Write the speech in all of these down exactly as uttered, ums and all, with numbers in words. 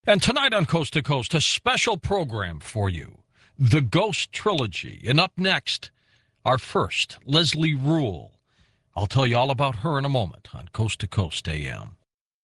And tonight on Coast to Coast, a special program for you, The Ghost Trilogy. And up next, our first, Leslie Rule. I'll tell you all about her in a moment on Coast to Coast A M.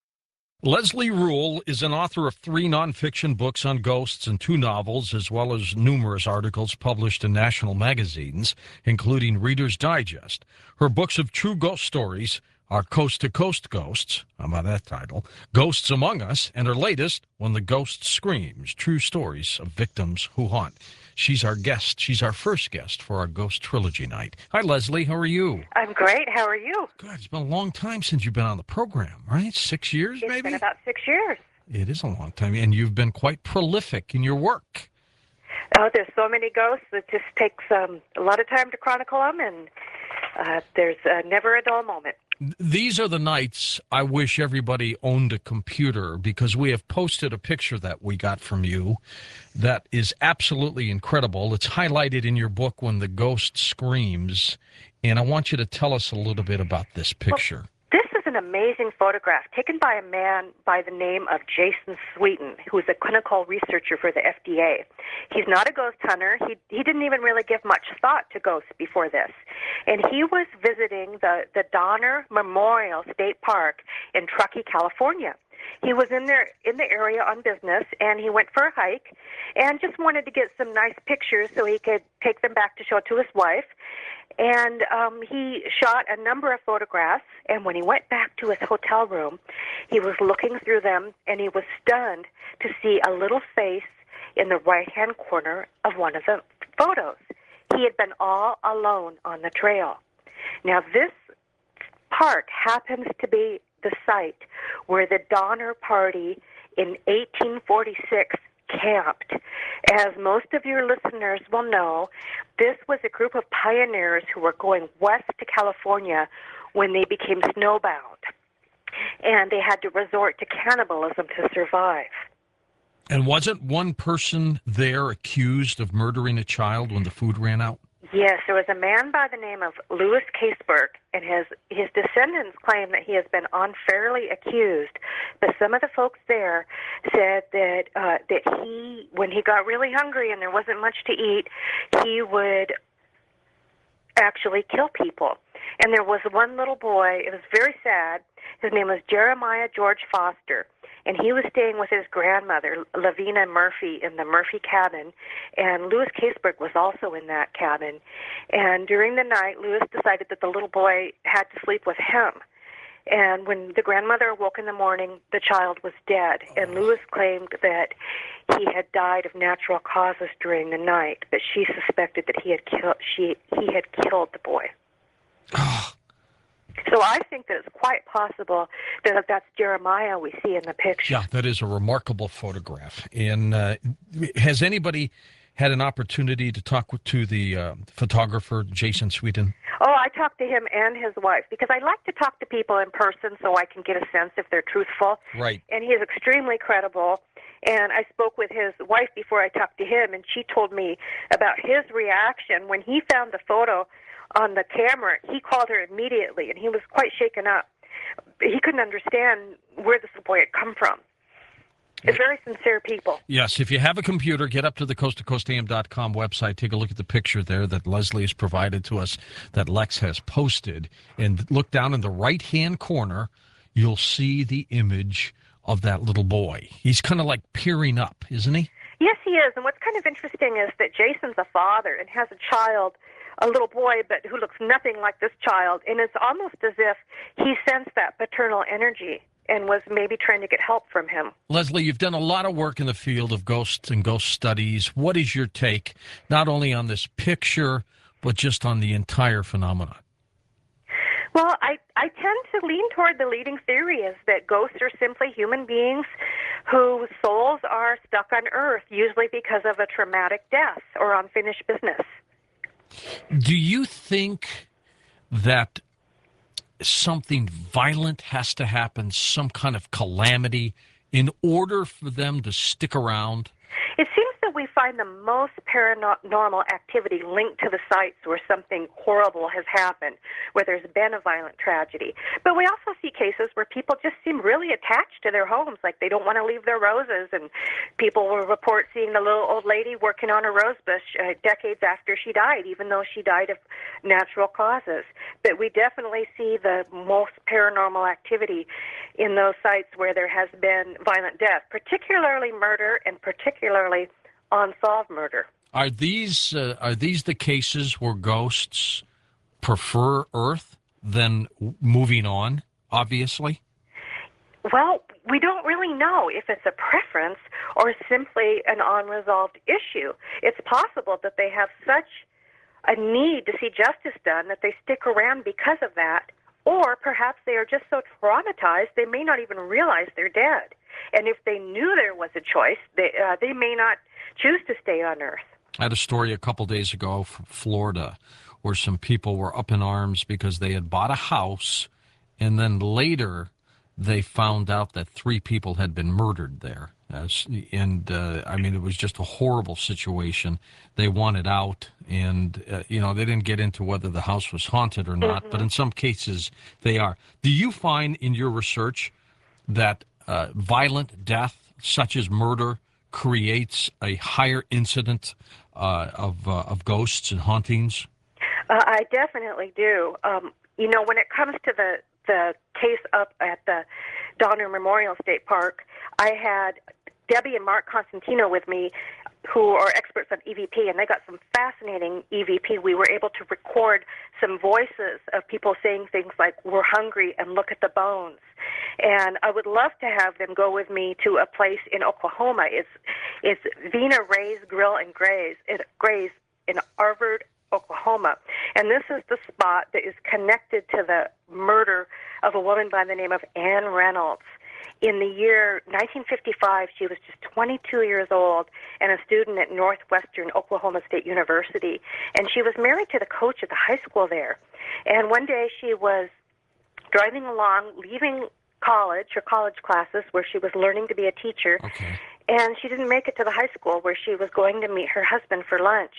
Leslie Rule is an author of three nonfiction books on ghosts and two novels, as well as numerous articles published in national magazines, including Reader's Digest. Her books of true ghost stories are Coast to Coast Ghosts, how about that title, Ghosts Among Us, and her latest, When the Ghost Screams, True Stories of Victims Who Haunt. She's our guest. She's our first guest for our Ghost Trilogy night. Hi, Leslie. How are you? I'm great. How are you? Good. It's been a long time since you've been on the program, right? Six years, it's maybe? It's been about six years. It is a long time, and you've been quite prolific in your work. Oh, there's so many ghosts. It just takes um, a lot of time to chronicle them, and uh, there's uh, never a dull moment. These are the nights I wish everybody owned a computer, because we have posted a picture that we got from you that is absolutely incredible. It's highlighted in your book, When the Ghost Screams, and I want you to tell us a little bit about this picture. Well, this is an amazing photograph taken by a man by the name of Jason Sweeten, who is a clinical researcher for the F D A. He's not a ghost hunter. He he didn't even really give much thought to ghosts before this. And he was visiting the, the Donner Memorial State Park in Truckee, California. He was in there in the area on business, and he went for a hike and just wanted to get some nice pictures so he could take them back to show to his wife. And um, he shot a number of photographs, and when he went back to his hotel room, he was looking through them, and he was stunned to see a little face in the right-hand corner of one of the photos. He had been all alone on the trail. Now, this park happens to be the site where the Donner Party in eighteen forty-six camped. As most of your listeners will know, this was a group of pioneers who were going west to California when they became snowbound, and they had to resort to cannibalism to survive. And wasn't one person there accused of murdering a child when the food ran out? Yes, there was a man by the name of Louis Caseberg, and his his descendants claim that he has been unfairly accused. But some of the folks there said that uh, that he, when he got really hungry and there wasn't much to eat, he would actually kill people. And there was one little boy, it was very sad, his name was Jeremiah George Foster, and he was staying with his grandmother, Lavina Murphy, in the Murphy cabin, and Louis Caseberg was also in that cabin. And during the night, Louis decided that the little boy had to sleep with him. And when the grandmother awoke in the morning, the child was dead. And Louis claimed that he had died of natural causes during the night, but she suspected that he had killed she he had killed the boy. So I think that it's quite possible that that's Jeremiah we see in the picture. Yeah, that is a remarkable photograph. And uh, has anybody had an opportunity to talk to the uh, photographer, Jason Sweeten? Oh, I talked to him and his wife, because I like to talk to people in person so I can get a sense if they're truthful. Right. And he is extremely credible. And I spoke with his wife before I talked to him, and she told me about his reaction when he found the photo on the camera. He called her immediately, and he was quite shaken up. He couldn't understand where this boy had come from. It's very sincere people. Yes, if you have a computer, get up to the coast to coast A M dot com website, take a look at the picture there that Leslie has provided to us, that Lex has posted, and look down in the right-hand corner, you'll see the image of that little boy. He's kind of like peering up, isn't he? Yes, he is. And what's kind of interesting is that Jason's a father and has a child, a little boy, but who looks nothing like this child. And it's almost as if he sensed that paternal energy and was maybe trying to get help from him. Leslie, you've done a lot of work in the field of ghosts and ghost studies. What is your take, not only on this picture, but just on the entire phenomenon? Well, I, I tend to lean toward the leading theory is that ghosts are simply human beings whose souls are stuck on Earth, usually because of a traumatic death or unfinished business. Do you think that something violent has to happen, some kind of calamity, in order for them to stick around? It seems that we find the most paranormal activity linked to the sites where something horrible has happened, where there's been a violent tragedy. But we also see cases where people just seem really attached to their homes, like they don't want to leave their roses, and people will report seeing the little old lady working on a rose bush uh, decades after she died, even though she died of natural causes. But we definitely see the most paranormal activity in those sites where there has been violent death, particularly murder and particularly unsolved murder. Are these uh, are these the cases where ghosts prefer Earth than moving on, obviously? Well, we don't really know if it's a preference or simply an unresolved issue. It's possible that they have such a need to see justice done that they stick around because of that, or perhaps they are just so traumatized they may not even realize they're dead. And if they knew there was a choice, they, uh, they may not choose to stay on Earth. I had a story a couple days ago from Florida where some people were up in arms because they had bought a house, and then later they found out that three people had been murdered there. As, and, uh, I mean, it was just a horrible situation. They wanted out, and, uh, you know, they didn't get into whether the house was haunted or not, mm-hmm. but in some cases they are. Do you find in your research that uh, violent death, such as murder, creates a higher incident uh, of, uh, of ghosts and hauntings? Uh, I definitely do. Um, you know, when it comes to the the case up at the Donner Memorial State Park, I had Debbie and Mark Constantino with me, who are experts on E V P, and they got some fascinating E V P. We were able to record some voices of people saying things like, "We're hungry," and "Look at the bones." And I would love to have them go with me to a place in Oklahoma. It's it's Vina Ray's Grill and Graze, it, Graze in Arvard, Oklahoma. And this is the spot that is connected to the murder of a woman by the name of Ann Reynolds. In the year nineteen fifty-five, she was just twenty-two years old and a student at Northwestern Oklahoma State University. And she was married to the coach at the high school there. And one day she was driving along, leaving college, her college classes, where she was learning to be a teacher. Okay. And she didn't make it to the high school where she was going to meet her husband for lunch.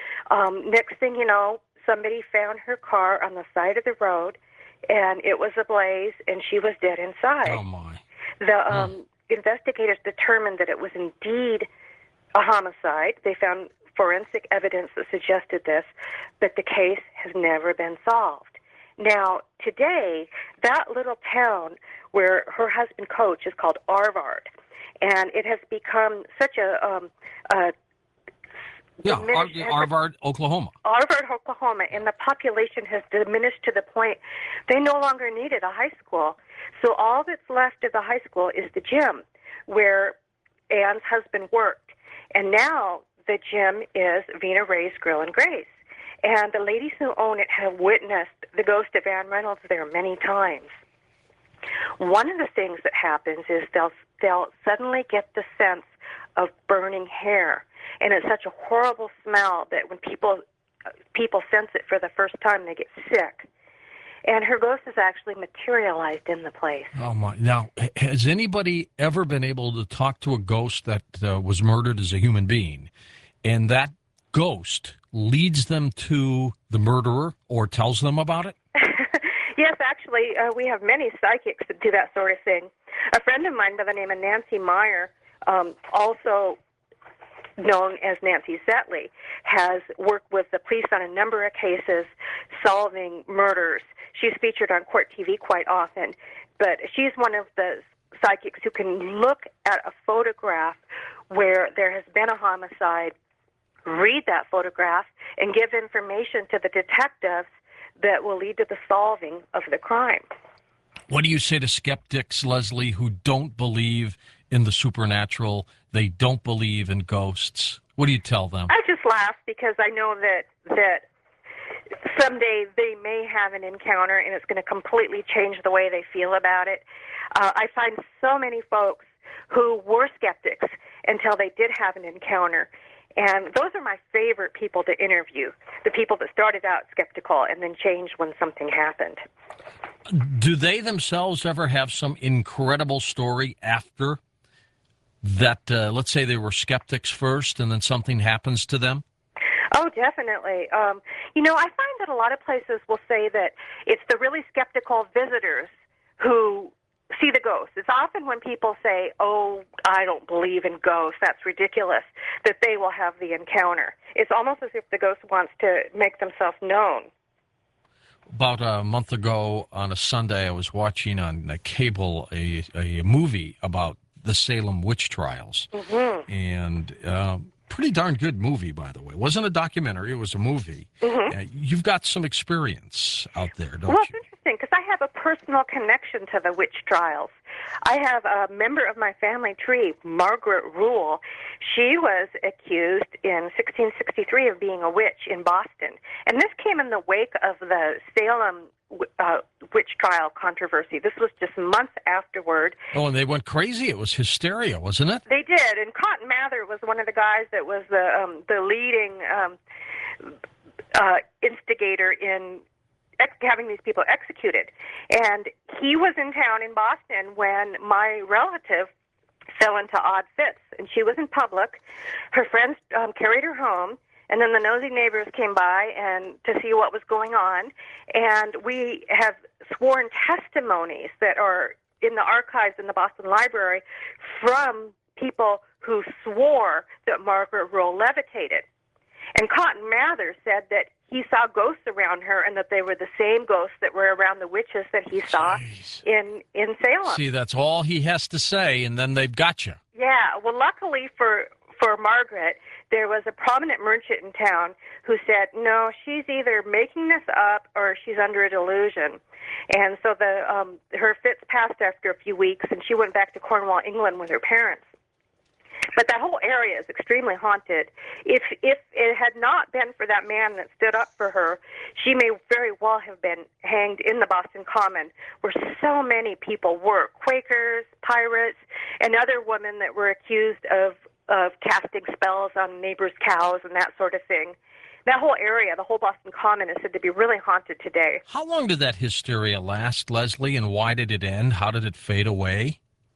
Um, next thing you know, somebody found her car on the side of the road, and it was ablaze, and she was dead inside. Oh, my. The um, mm. investigators determined that it was indeed a homicide. They found forensic evidence that suggested this, but the case has never been solved. Now, today, that little town where her husband coached is called Arvard, and it has become such a... Um, a Yeah, Ar- Arvard, Oklahoma. Arvard, Oklahoma, and the population has diminished to the point they no longer needed a high school. So all that's left of the high school is the gym where Ann's husband worked. And now the gym is Vina Ray's Grill and Graze. And the ladies who own it have witnessed the ghost of Ann Reynolds there many times. One of the things that happens is they'll they'll suddenly get the sense of burning hair. And it's such a horrible smell that when people people sense it for the first time, they get sick. And her ghost is actually materialized in the place. Oh, my. Now, has anybody ever been able to talk to a ghost that uh, was murdered as a human being, and that ghost leads them to the murderer or tells them about it? Yes, actually, uh, we have many psychics that do that sort of thing. A friend of mine by the name of Nancy Meyer, um, also known as Nancy Zetley, has worked with the police on a number of cases solving murders. She's featured on Court T V quite often, but she's one of the psychics who can look at a photograph where there has been a homicide, read that photograph, and give information to the detectives that will lead to the solving of the crime. What do you say to skeptics, Leslie, who don't believe in the supernatural? They don't believe in ghosts. What do you tell them? I just laugh because I know that that someday they may have an encounter and it's going to completely change the way they feel about it. Uh, I find so many folks who were skeptics until they did have an encounter. And those are my favorite people to interview, the people that started out skeptical and then changed when something happened. Do they themselves ever have some incredible story after that, uh, let's say they were skeptics first and then something happens to them? Oh, definitely. Um, you know, I find that a lot of places will say that it's the really skeptical visitors who see the ghosts. It's often when people say, oh, I don't believe in ghosts, that's ridiculous, that they will have the encounter. It's almost as if the ghost wants to make themselves known. About a month ago on a Sunday, I was watching on uh, cable a, a movie about the Salem witch trials. Mm-hmm. And uh, pretty darn good movie, by the way. It wasn't a documentary, it was a movie. Mm-hmm. Uh, you've got some experience out there, don't Well, it's you? interesting because I have a personal connection to the witch trials. I have a member of my family tree, Margaret Rule. She was accused in sixteen sixty-three of being a witch in Boston. And this came in the wake of the Salem uh, witch trial controversy. This was just months afterward. Oh, and they went crazy. It was hysteria, wasn't it? They did. And Cotton Mather was one of the guys that was the, um, the leading um, uh, instigator in having these people executed. And he was in town in Boston when my relative fell into odd fits, and she was in public. Her friends um, carried her home, and then the nosy neighbors came by and to see what was going on. And we have sworn testimonies that are in the archives in the Boston Library from people who swore that Margaret Rule levitated. And Cotton Mather said that he saw ghosts around her and that they were the same ghosts that were around the witches that he saw Jeez. in, in Salem. See, that's all he has to say, and then they've got you. Yeah, well, luckily for for Margaret, there was a prominent merchant in town who said, no, she's either making this up or she's under a delusion. And so the um, her fits passed after a few weeks, and she went back to Cornwall, England with her parents. But that whole area is extremely haunted. If if it had not been for that man that stood up for her, she may very well have been hanged in the Boston Common, where so many people were, Quakers, pirates, and other women that were accused of, of casting spells on neighbors' cows and that sort of thing. That whole area, the whole Boston Common, is said to be really haunted today. How long did that hysteria last, Leslie, and why did it end? How did it fade away?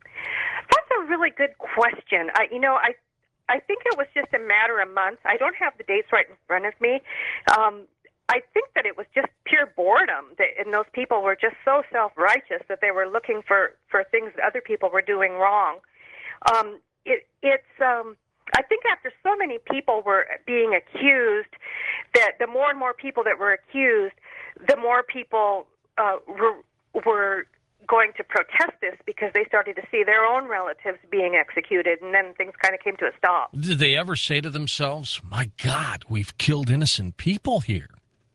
That's a really good question. I, you know, I, I think it was just a matter of months. I don't have the dates right in front of me. Um, I think that it was just pure boredom, that, and those people were just so self-righteous that they were looking for, for things that other people were doing wrong. Um, it, it's, um, I think after so many people were being accused, that the more and more people that were accused, the more people uh, were, were going to protest this because they started to see their own relatives being executed, and then things kind of came to a stop. Did they ever say to themselves, my God, we've killed innocent people here?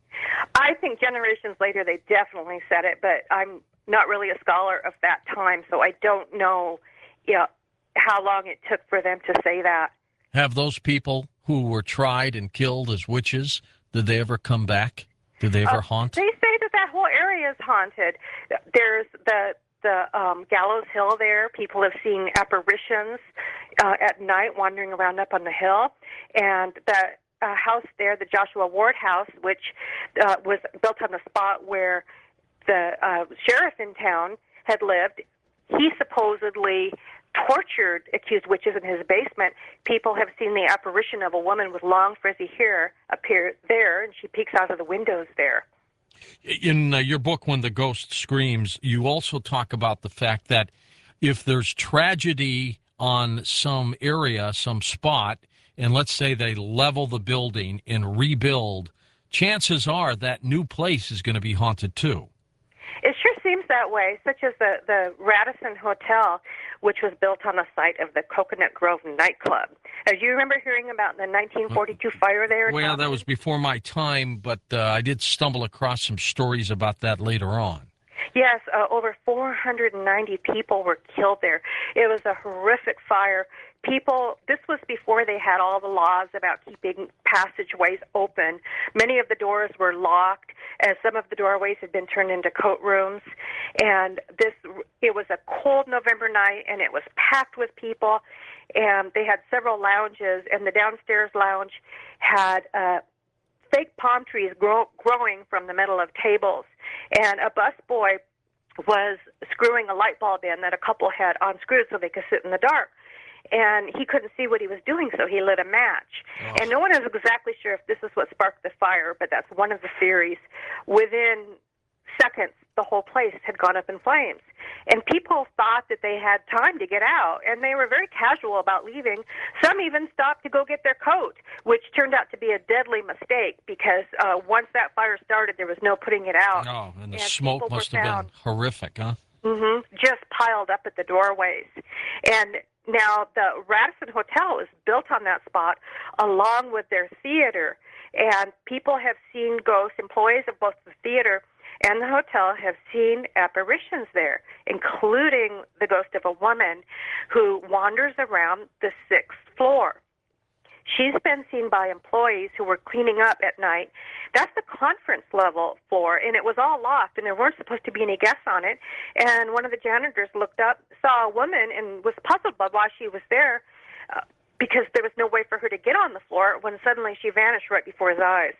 I think generations later they definitely said it, but I'm not really a scholar of that time, so I don't know you know, how long it took for them to say that. Have those people who were tried and killed as witches, did they ever come back? Did they ever uh, haunt? They say that that whole area is haunted. There's the the um, Gallows Hill there. People have seen apparitions uh, at night wandering around up on the hill. And the uh, house there, the Joshua Ward House, which uh, was built on the spot where the uh, sheriff in town had lived, he supposedly tortured accused witches in his basement. People have seen the apparition of a woman with long frizzy hair appear there, and she peeks out of the windows there. In uh, your book, When the Ghost Screams, you also talk about the fact that if there's tragedy on some area, some spot, and let's say they level the building and rebuild, chances are that new place is going to be haunted too. It sure seems that way, such as the, the Radisson Hotel, which was built on the site of the Coconut Grove nightclub. Uh, do you remember hearing about the nineteen forty-two fire there? Well, that was before my time, but uh, I did stumble across some stories about that later on. Yes, uh, over four hundred ninety people were killed there. It was a horrific fire. People, this was before they had all the laws about keeping passageways open. Many of the doors were locked, as some of the doorways had been turned into coat rooms. And this, it was a cold November night, and it was packed with people. And they had several lounges, and the downstairs lounge had uh, fake palm trees grow, growing from the middle of tables. And a busboy was screwing a light bulb in that a couple had unscrewed so they could sit in the dark. and he couldn't see what he was doing, so he lit a match. Oh. And no one is exactly sure if this is what sparked the fire, but that's one of the theories. Within seconds, the whole place had gone up in flames. And people thought that they had time to get out, and they were very casual about leaving. Some even stopped to go get their coat, which turned out to be a deadly mistake because uh, once that fire started, there was no putting it out. Oh, and the and smoke people must were have found. been horrific, huh? Mm-hmm. Just piled up at the doorways. And now the Radisson Hotel is built on that spot along with their theater. And people have seen ghosts, employees of both the theater and the hotel have seen apparitions there, including the ghost of a woman who wanders around the sixth floor. She's been seen by employees who were cleaning up at night. That's the conference level floor, and it was all locked, and there weren't supposed to be any guests on it. And one of the janitors looked up, saw a woman, and was puzzled by why she was there uh, because there was no way for her to get on the floor when suddenly she vanished right before his eyes.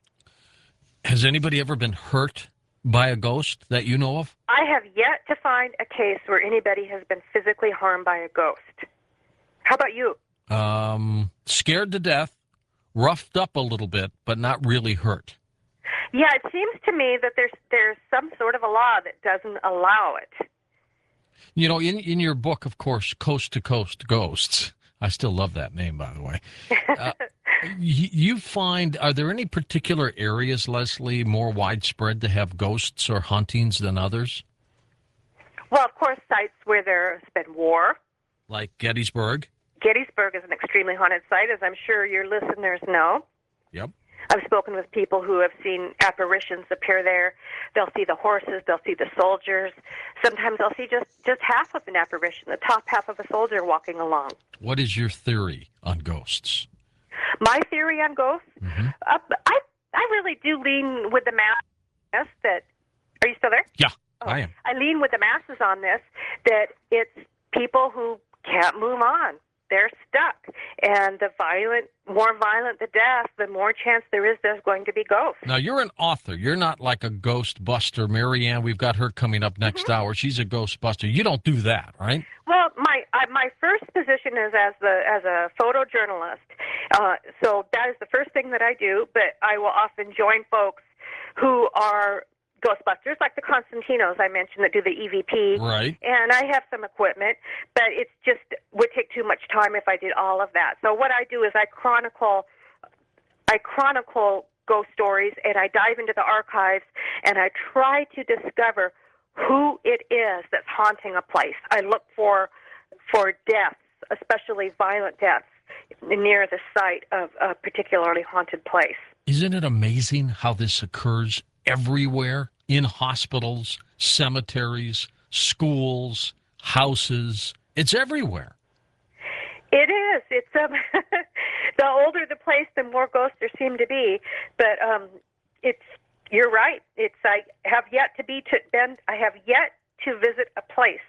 Has anybody ever been hurt by a ghost that you know of? I have yet to find a case where anybody has been physically harmed by a ghost. How about you? Um, scared to death, roughed up a little bit, but not really hurt. Yeah, it seems to me that there's there's some sort of a law that doesn't allow it. You know, in, in your book, of course, Coast to Coast Ghosts, I still love that name, by the way. Uh, you, you find, are there any particular areas, Leslie, more widespread to have ghosts or hauntings than others? Well, of course, sites where there's been war. Like Gettysburg? Gettysburg is an extremely haunted site, as I'm sure your listeners know. Yep. I've spoken with people who have seen apparitions appear there. They'll see the horses, they'll see the soldiers. Sometimes they'll see just, just half of an apparition, the top half of a soldier walking along. What is your theory on ghosts? My theory on ghosts? Mm-hmm. Uh, I I really do lean with the mass that... Are you still there? Yeah, Oh, I am. I lean with the masses on this, that it's people who can't move on. They're stuck. And the violent, more violent the death, the more chance there is there's going to be ghosts. Now, you're an author. You're not like a ghost buster. Marianne, we've got her coming up next Mm-hmm. hour. She's a ghost buster. You don't do that, right? Well, my I, my first position is as the as a photojournalist. Uh, so that is the first thing that I do, but I will often join folks who are Ghostbusters, like the Constantinos I mentioned that do the E V P. Right. And I have some equipment, but it's just would take too much time if I did all of that. So what I do is I chronicle, I chronicle ghost stories, and I dive into the archives, and I try to discover who it is that's haunting a place. I look for for deaths, especially violent deaths, near the site of a particularly haunted place. Isn't it amazing how this occurs everywhere? In hospitals, cemeteries, schools, houses. It's everywhere. It is. It's um, the older the place, the more ghosts there seem to be. But um, it's you're right. It's I have yet to be to been. I have yet to visit a place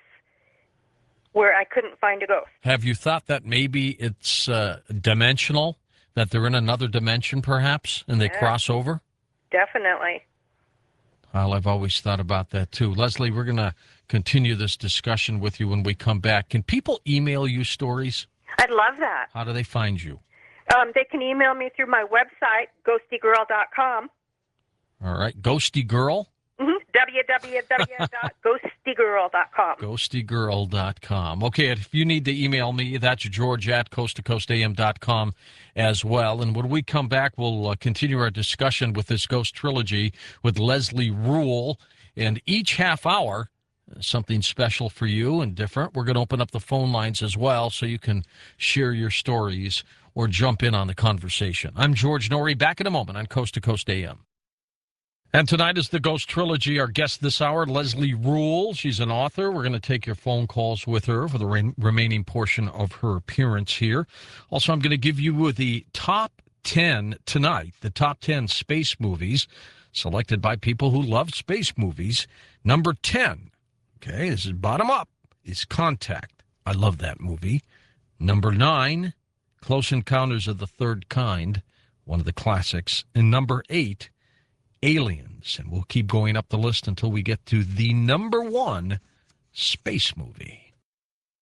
where I couldn't find a ghost. Have you thought that maybe it's uh, dimensional, that they're in another dimension perhaps, and they Yeah. cross over? Definitely. Well, I've always thought about that too. Leslie, we're going to continue this discussion with you when we come back. Can people email you stories? I'd love that. How do they find you? Um, they can email me through my website, ghosty girl dot com. All right. Ghosty Girl? Mm-hmm. w w w dot ghosty girl dot com. ghosty girl dot com. Okay, if you need to email me, that's George at coast to coast a m dot com as well. And when we come back, we'll uh, continue our discussion with this Ghost Trilogy with Leslie Rule. And each half hour, something special for you and different. We're going to open up the phone lines as well so you can share your stories or jump in on the conversation. I'm George Norrie, back in a moment on Coast to Coast A M. And tonight is the Ghost Trilogy. Our guest this hour, Leslie Rule. She's an author. We're going to take your phone calls with her for the re- remaining portion of her appearance here. Also, I'm going to give you the top ten tonight, the top ten space movies selected by people who love space movies. Number ten, okay, this is bottom up, is Contact. I love that movie. Number nine, Close Encounters of the Third Kind, one of the classics. And number eight, Aliens, and we'll keep going up the list until we get to the number one space movie.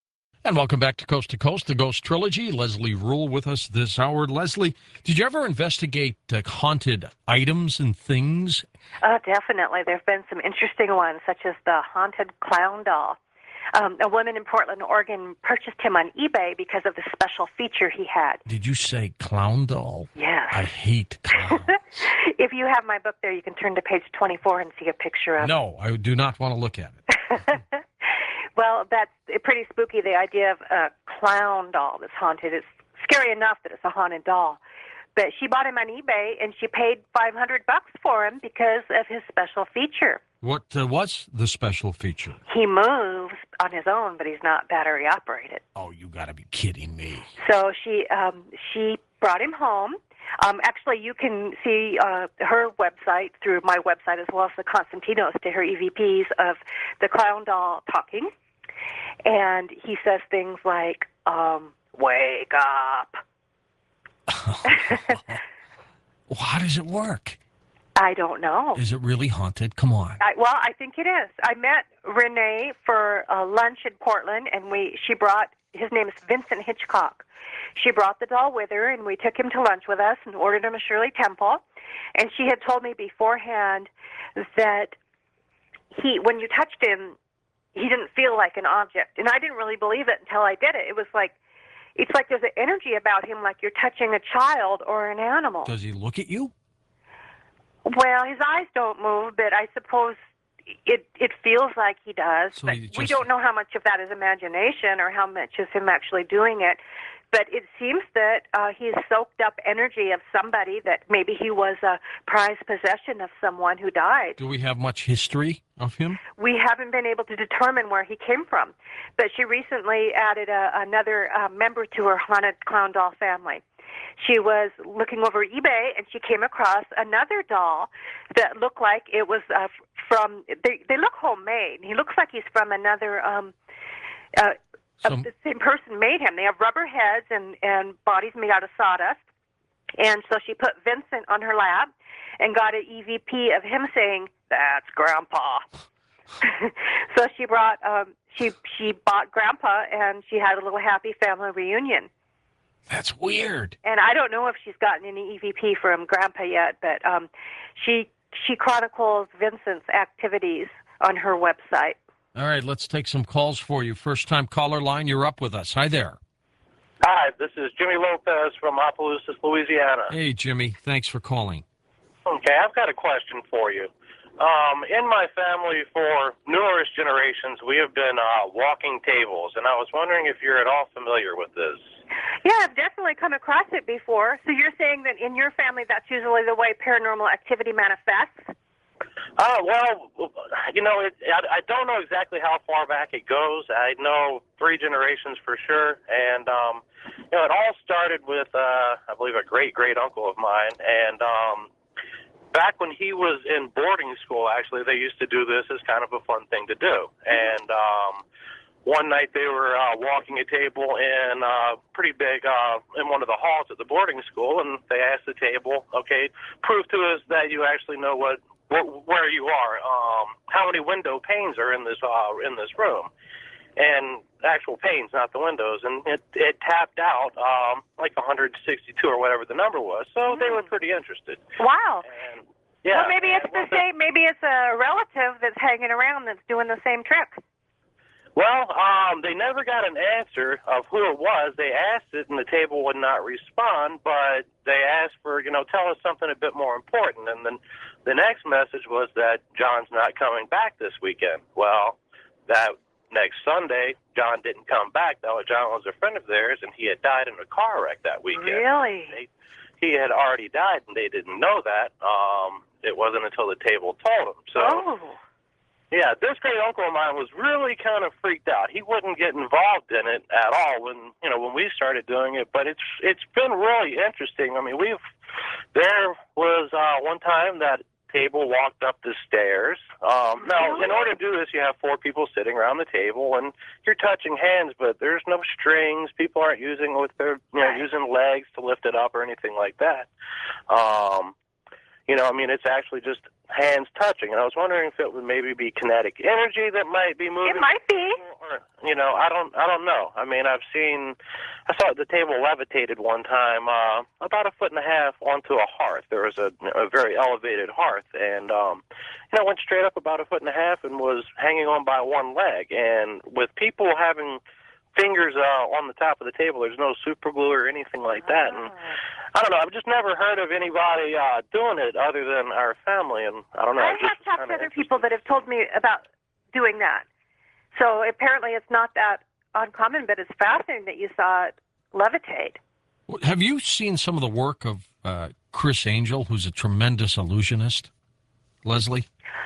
And welcome back to Coast to Coast, the Ghost Trilogy. Leslie Rule with us this hour. Leslie, did you ever investigate uh, haunted items and things? Uh, definitely. There have been some interesting ones, such as the haunted clown doll. Um, a woman in Portland, Oregon, purchased him on eBay because of the special feature he had. Did you say clown doll? Yes. I hate clown. If you have my book there, you can turn to page twenty-four and see a picture of it. No, I do not want to look at it. Well, that's pretty spooky, the idea of a clown doll that's haunted. It's scary enough that it's a haunted doll. But she bought him on eBay, and she paid five hundred bucks for him because of his special feature. What uh, was the special feature? He moves on his own, but he's not battery operated. Oh, you got to be kidding me. So she um, she brought him home. Um, actually, you can see uh, her website through my website as well as the Constantinos to her E V Ps of the clown doll talking. And he says things like, um, wake up. How does it work? I don't know. Is it really haunted? Come on. I, well, I think it is. I met Renee for uh, lunch in Portland, and we she brought, his name is Vincent Hitchcock. She brought the doll with her, and we took him to lunch with us and ordered him a Shirley Temple. And she had told me beforehand that he, when you touched him, he didn't feel like an object. And I didn't really believe it until I did it. It was like, it's like there's an energy about him like you're touching a child or an animal. Does he look at you? Well, his eyes don't move, but I suppose it it feels like he does. So but he just- we don't know how much of that is imagination or how much is him actually doing it. But it seems that uh, he's soaked up energy of somebody, that maybe he was a prized possession of someone who died. Do we have much history of him? We haven't been able to determine where he came from. But she recently added a, another uh, member to her haunted clown doll family. She was looking over eBay, and she came across another doll that looked like it was uh, from, they, they look homemade. He looks like he's from another, um, uh, Some, the same person made him. They have rubber heads and, and bodies made out of sawdust. And so she put Vincent on her lap and got an E V P of him saying, "That's Grandpa." So she brought, um, she she bought Grandpa, and she had a little happy family reunion. that's weird. And I don't know if she's gotten any E V P from Grandpa yet, but um, she she chronicles Vincent's activities on her website. All right, let's take some calls for you. First-time caller line, you're up with us. Hi there. Hi, this is Jimmy Lopez from Opelousas, Louisiana. Hey, Jimmy. Thanks for calling. Okay, I've got a question for you. Um, in my family, for numerous generations, we have been uh, walking tables, and I was wondering if you're at all familiar with this. Yeah, I've definitely come across it before. So you're saying that in your family, that's usually the way paranormal activity manifests? Oh, well, you know, it, I, I don't know exactly how far back it goes. I know three generations for sure, and, um, you know, it all started with, uh, I believe, a great-great-uncle of mine, and um, back when he was in boarding school, actually, they used to do this as kind of a fun thing to do, and um, one night they were uh, walking a table in uh, pretty big, uh, in one of the halls at the boarding school, and they asked the table, okay, prove to us that you actually know what where you are, um, how many window panes are in this uh, in this room, and actual panes, not the windows, and it it tapped out um, like one hundred sixty-two or whatever the number was. So mm. they were pretty interested. Wow. And, yeah. Well, maybe it's the same. Maybe it's a relative that's hanging around that's doing the same trick. Well, um, they never got an answer of who it was. They asked it, and the table would not respond, but they asked for, you know, tell us something a bit more important. And then the next message was that John's not coming back this weekend. Well, that next Sunday, John didn't come back, though. John was a friend of theirs, and he had died in a car wreck that weekend. Really? They, he had already died, and they didn't know that. Um, it wasn't until the table told them. So. Oh. Yeah, this great uncle of mine was really kind of freaked out. He wouldn't get involved in it at all when you know when we started doing it. But it's it's been really interesting. I mean, we've there was uh, one time that table walked up the stairs. Um, now, in order to do this, you have four people sitting around the table, and you're touching hands, but there's no strings. People aren't using with their you know using legs to lift it up or anything like that. Um, You know, I mean, it's actually just hands touching. And I was wondering if it would maybe be kinetic energy that might be moving. It might be. Or, you know, I don't, I don't know. I mean, I've seen, I saw the table levitated one time, uh, about a foot and a half onto a hearth. There was a, a very elevated hearth, and um, you know, went straight up about a foot and a half and was hanging on by one leg. And with people having fingers uh, on the top of the table, there's no super glue or anything like that. And I don't know. I've just never heard of anybody uh, doing it other than our family, and I don't know. I it's have just talked kinda to other people that have told me about doing that. So apparently it's not that uncommon, but it's fascinating that you saw it levitate. Have you seen some of the work of uh, Chris Angel, who's a tremendous illusionist? Leslie?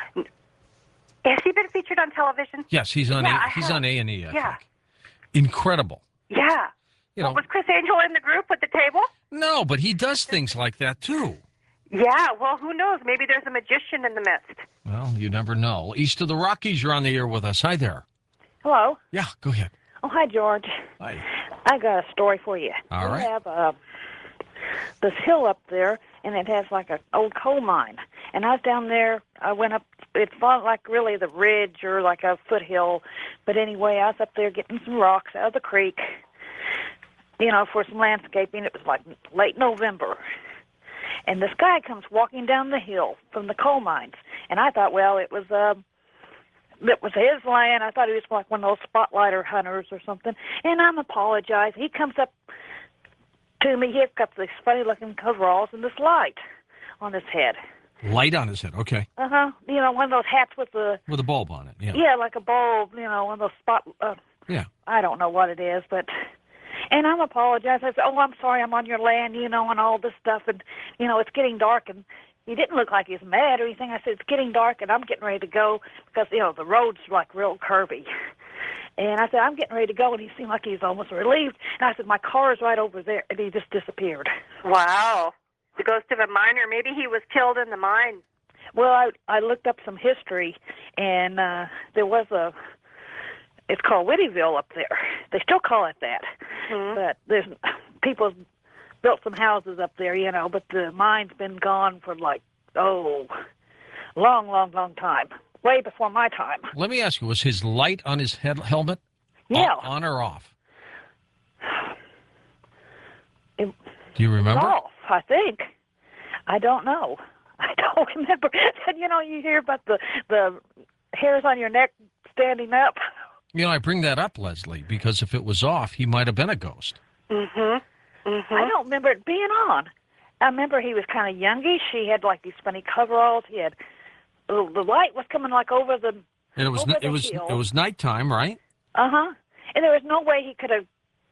Has he been featured on television? Yes, he's on Yeah, a, I he's have. on A and E. I Yeah. think. Incredible. Yeah. You Well, know, was Chris Angel in the group with the table? no, but he does things like that too. Yeah, well, who knows? Maybe there's a magician in the midst. Well, you never know. East of the Rockies, you're on the air with us. Hi there. Hello. Yeah, go ahead. Oh, hi, George. Hi. I got a story for you. All we right. have uh, this hill up there, and it has like an old coal mine. And I was down there. I went up. It felt like really the ridge or like a foothill. But anyway, I was up there getting some rocks out of the creek, you know, for some landscaping. It was like late November. And this guy comes walking down the hill from the coal mines. And I thought, well, it was... Uh, It was his land. I thought he was like one of those spotlighter hunters or something. And I'm apologized. He comes up to me. He's got these funny-looking coveralls and this light on his head. Light on his head. Okay. Uh-huh. You know, one of those hats with the... With a bulb on it. Yeah. Yeah, like a bulb, you know, one of those spot... Uh, Yeah. I don't know what it is, but... And I'm apologized. I said, oh, I'm sorry, I'm on your land, you know, and all this stuff. And, you know, it's getting dark, and... He didn't look like he was mad or anything. I said, it's getting dark, and I'm getting ready to go because, you know, the road's, like, real curvy. And I said, I'm getting ready to go, and he seemed like he was almost relieved. And I said, my car is right over there, and he just disappeared. Wow. The ghost of a miner. Maybe he was killed in the mine. Well, I I looked up some history, and uh, there was a, it's called Whittyville up there. They still call it that. Mm-hmm. But there's people built some houses up there, you know, but the mine's been gone for like, oh, long, long, long time. Way before my time. Let me ask you, was his light on his head helmet Yeah. on, on or off? It, Do you remember? off, I think. I don't know. I don't remember. And, you know, you hear about the, the hairs on your neck standing up. You know, I bring that up, Leslie, because if it was off, he might have been a ghost. Mm-hmm. Mm-hmm. I don't remember it being on. I remember he was kind of youngish. He had like these funny coveralls. He had the, the light was coming like over the. And it was over it the was hill. it was nighttime, right? Uh huh. And there was no way he could have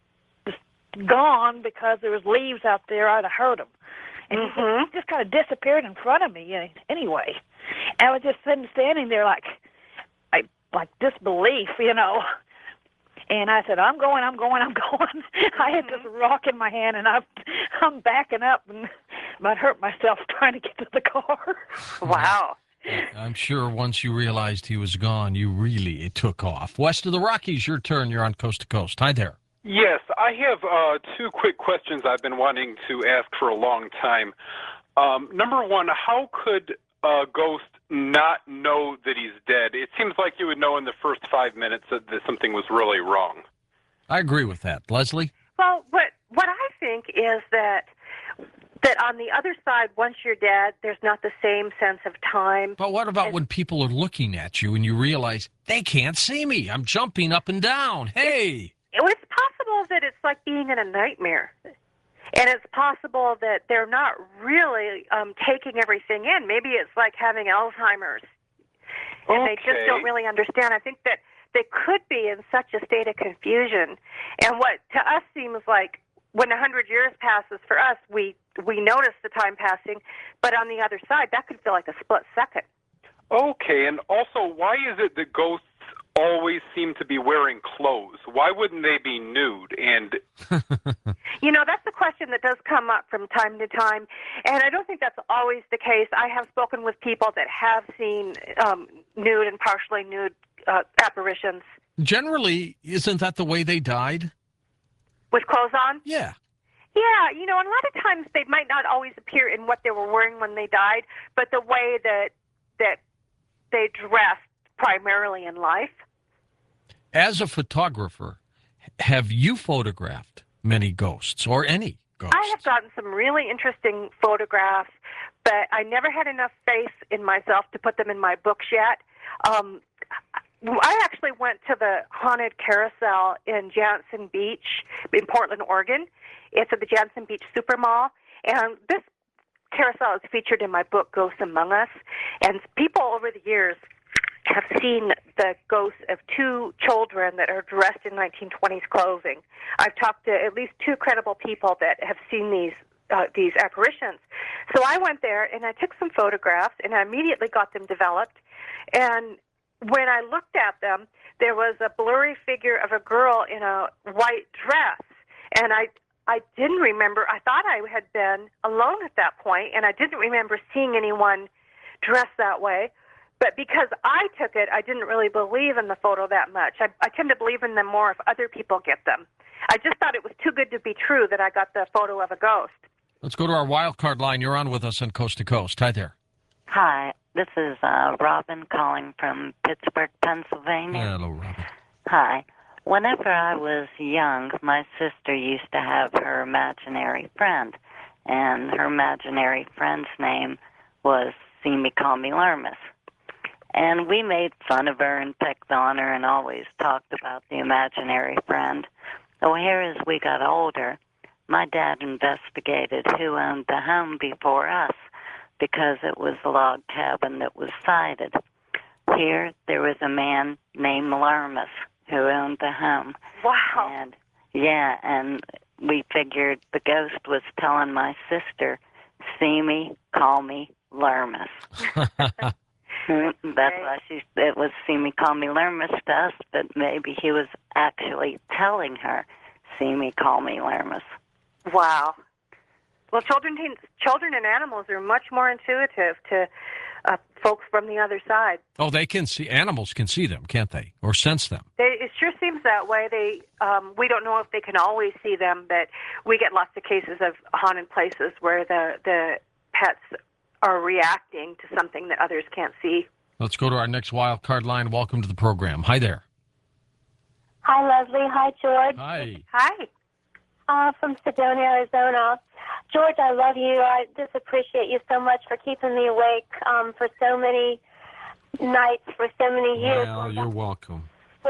just gone because there was leaves out there. I'd have heard him. And he Mhm. just, just kind of disappeared in front of me. uh, Anyway, and I was just sitting standing there like, I like disbelief, you know. And I said, I'm going, I'm going, I'm going. I had this rock in my hand, and I'm, I'm backing up, and I'd hurt myself trying to get to the car. Wow. I'm sure once you realized he was gone, you really took off. West of the Rockies, your turn. You're on Coast to Coast. Hi there. Yes, I have uh, two quick questions I've been wanting to ask for a long time. Um, number one, how could a ghost not know that he's dead? It seems like you would know in the first five minutes that, that something was really wrong. I agree with that. Leslie? Well, what what I think is that that on the other side, once you're dead, there's not the same sense of time. But what about when people are looking at you and you realize they can't see me? I'm jumping up and down. Hey! It's possible that it's like being in a nightmare. And it's possible that they're not really um, taking everything in. Maybe it's like having Alzheimer's. And they just Okay. don't really understand. I think that they could be in such a state of confusion. And what to us seems like when a hundred years passes for us, we, we notice the time passing. But on the other side, that could feel like a split second. Okay, and also, why is it that ghosts always seem to be wearing clothes? Why wouldn't they be nude? And You know, that's a question that does come up from time to time, and I don't think that's always the case. I have spoken with people that have seen um, nude and partially nude uh, apparitions Generally, isn't that the way they died? with clothes on. Yeah. Yeah, you know, and a lot of times they might not always appear in what they were wearing when they died, but the way that that they dressed primarily in life. As a photographer, have you photographed many ghosts or any ghosts? I have gotten some really interesting photographs, but I never had enough faith in myself to put them in my books yet. Um, I actually went to the haunted carousel in Jantzen Beach in Portland, Oregon. It's at the Jantzen Beach Super Mall, and this carousel is featured in my book, Ghosts Among Us. And people over the years have seen the ghosts of two children that are dressed in nineteen twenties clothing. I've talked to at least two credible people that have seen these uh, these apparitions. So I went there, and I took some photographs, and I immediately got them developed. And when I looked at them, there was a blurry figure of a girl in a white dress, and I I didn't remember. I thought I had been alone at that point, and I didn't remember seeing anyone dressed that way. But because I took it, I didn't really believe in the photo that much. I, I tend to believe in them more if other people get them. I just thought it was too good to be true that I got the photo of a ghost. Let's go to our wild card line. You're on with us on Coast to Coast. Hi there. Hi, this is uh, Robin calling from Pittsburgh, Pennsylvania. Hello, Robin. Hi. Whenever I was young, my sister used to have her imaginary friend, and her imaginary friend's name was See Me, Call Me Lermis. And we made fun of her and picked on her and always talked about the imaginary friend. So here, as we got older, my dad investigated who owned the home before us because it was a log cabin that was sited. Here, there was a man named Lermis who owned the home. Wow. And, yeah, and we figured the ghost was telling my sister, see me, call me Lermis. That's why she, it was see me, call me Lermis to us, but maybe he was actually telling her, see me, call me Lermis. Wow. Well, children, children and animals are much more intuitive to uh, folks from the other side. Oh, they can see, animals can see them, can't they? Or sense them. They, it sure seems that way. They, um, we don't know if they can always see them, but we get lots of cases of haunted places where the, the pets are reacting to something that others can't see. Let's go to our next wild card line. Welcome to the program. Hi there. Hi, Leslie. Hi, George. Hi. Hi. Uh, from Sedona, Arizona. George, I love you. I just appreciate you so much for keeping me awake um, for so many nights, for so many years. Well, you're welcome.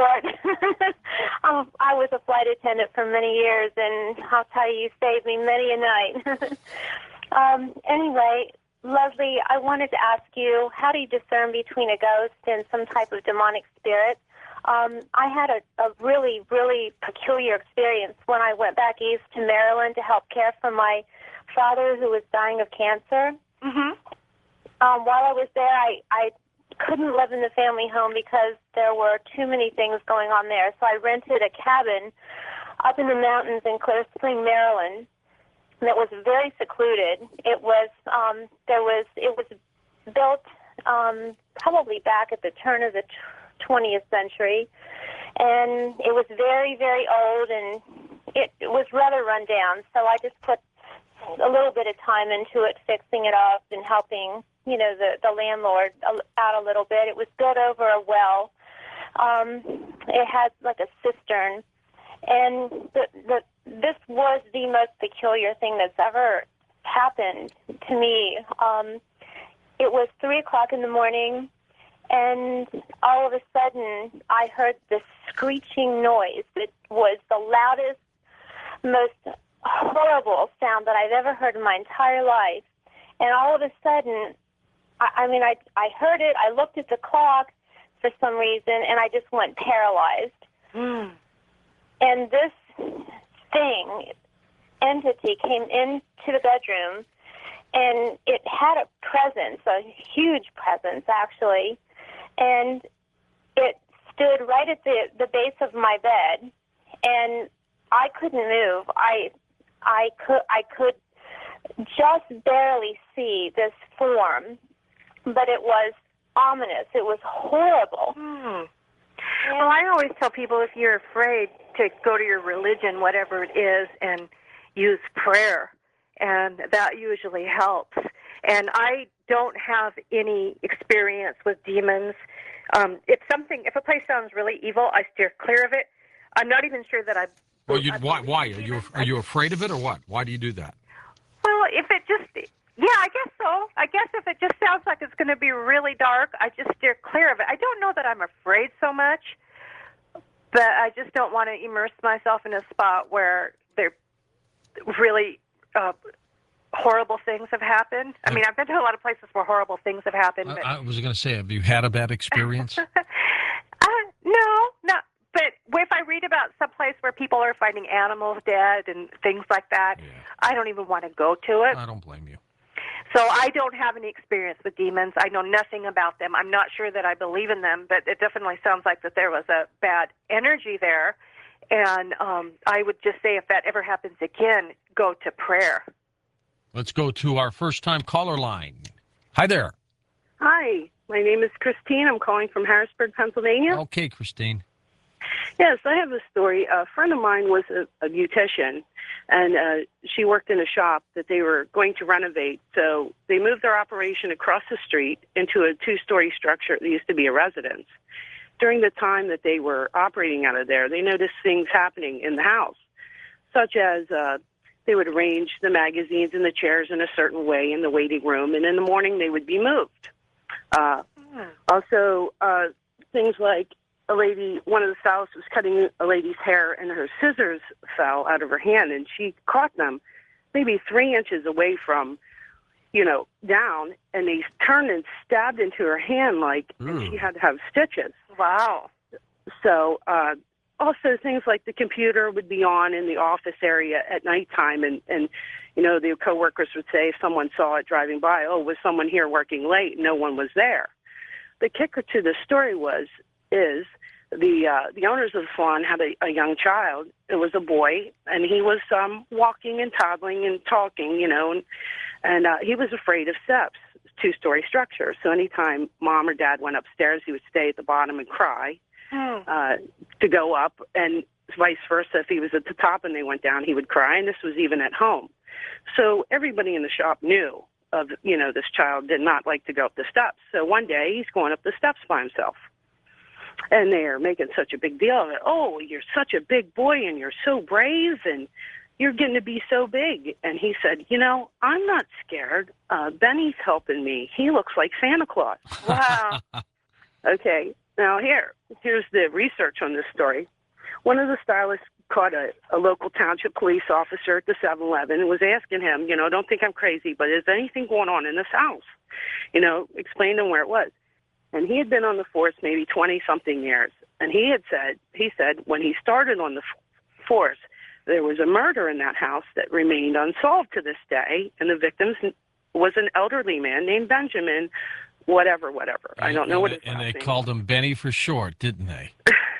um, I was a flight attendant for many years, and I'll tell you, you saved me many a night. um, anyway, Leslie, I wanted to ask you, how do you discern between a ghost and some type of demonic spirit? Um, I had a, a really, really peculiar experience when I went back east to Maryland to help care for my father who was dying of cancer. Mm-hmm. Um, while I was there, I, I couldn't live in the family home because there were too many things going on there. So I rented a cabin up in the mountains in Clear Spring, Maryland, that was very secluded. It was um, there was it was built um, probably back at the turn of the twentieth century, and it was very, very old, and it, it was rather run down. So I just put a little bit of time into it, fixing it up and helping, you know, the, the landlord out a little bit. It was built over a well. Um, it had like a cistern, and the, the, this was the most peculiar thing that's ever happened to me. Um, it was three o'clock in the morning, and all of a sudden I heard this screeching noise. It was the loudest, most horrible sound that I've ever heard in my entire life. And all of a sudden, I, I mean, I, I heard it, I looked at the clock for some reason, and I just went paralyzed. Mm. And this thing, entity, came into the bedroom, and it had a presence, a huge presence, actually, and it stood right at the, the base of my bed, and I couldn't move. I I could I could just barely see this form, but it was ominous. It was horrible. Hmm. Well, I always tell people if you're afraid to go to your religion, whatever it is, and use prayer, and that usually helps. And I don't have any experience with demons. Um, it's something, if a place sounds really evil, I steer clear of it. I'm not even sure that I... Well, you I why? Why are you demons. are you afraid of it or what? Why do you do that? Well, if it just... Yeah, I guess so. I guess if it just sounds like it's going to be really dark, I just steer clear of it. I don't know that I'm afraid so much, but I just don't want to immerse myself in a spot where there really uh, horrible things have happened. I mean, I've been to a lot of places where horrible things have happened. But... I, I was going to say, have you had a bad experience? uh, no, not. But if I read about some place where people are finding animals dead and things like that, Yeah. I don't even want to go to it. I don't blame you. So I don't have any experience with demons. I know nothing about them. I'm not sure that I believe in them, but it definitely sounds like that there was a bad energy there. And um, I would just say if that ever happens again, go to prayer. Let's go to our first-time caller line. Hi there. Hi, my name is Christine. I'm calling from Harrisburg, Pennsylvania. Okay, Christine. Yes, I have a story. A friend of mine was a, a beautician, and uh, she worked in a shop that they were going to renovate. So they moved their operation across the street into a two-story structure that used to be a residence. During the time that they were operating out of there, they noticed things happening in the house, such as uh, they would arrange the magazines and the chairs in a certain way in the waiting room, and in the morning they would be moved. Uh, also, uh, things like a lady, one of the stylists was cutting a lady's hair and her scissors fell out of her hand and she caught them maybe three inches away from, you know, down, and they turned and stabbed into her hand like, Mm. and she had to have stitches. Wow. So, uh, also things like the computer would be on in the office area at nighttime, and, and you know, the coworkers would say if someone saw it driving by, oh, was someone here working late? No one was there. The kicker to the story was, is the uh, the owners of the salon had a, a young child. It was a boy, and he was um, walking and toddling and talking, you know, and, and uh, he was afraid of steps, two-story structure. So anytime mom or dad went upstairs, he would stay at the bottom and cry Hmm. uh, to go up, and vice versa. If he was at the top and they went down, he would cry, and this was even at home. So everybody in the shop knew of, you know, this child did not like to go up the steps. So one day he's going up the steps by himself. And they're making such a big deal of it. Oh, you're such a big boy and you're so brave and you're getting to be so big. And he said, you know, I'm not scared. Uh, Benny's helping me. He looks like Santa Claus. Wow. Okay, now here, here's the research on this story. One of the stylists caught a, a local township police officer at the seven eleven and was asking him, you know, don't think I'm crazy, but is anything going on in this house? You know, explain to him where it was. And he had been on the force maybe twenty-something years. And he had said, he said when he started on the f- force, there was a murder in that house that remained unsolved to this day. And the victim was an elderly man named Benjamin, whatever, whatever. I don't know and, what his And last they name called him Benny for short, didn't they?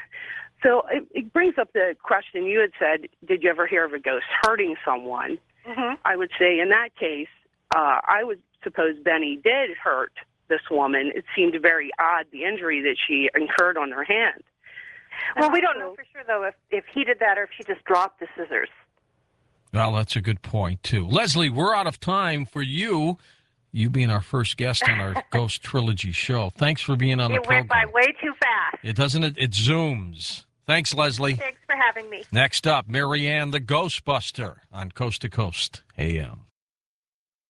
So it, it brings up the question you had said, did you ever hear of a ghost hurting someone? Mm-hmm. I would say in that case, uh, I would suppose Benny did hurt this woman. It seemed very odd, the injury that she incurred on her hand. Well, And we don't know also- for sure, though, if, if he did that or if she just dropped the scissors. Well, that's a good point, too. Leslie, we're out of time for you. You being our first guest on our Ghost Trilogy show. Thanks for being on the It went by program. way too fast. It doesn't, it, it zooms. Thanks, Leslie. Thanks for having me. Next up, Marianne the Ghostbuster on Coast to Coast A M.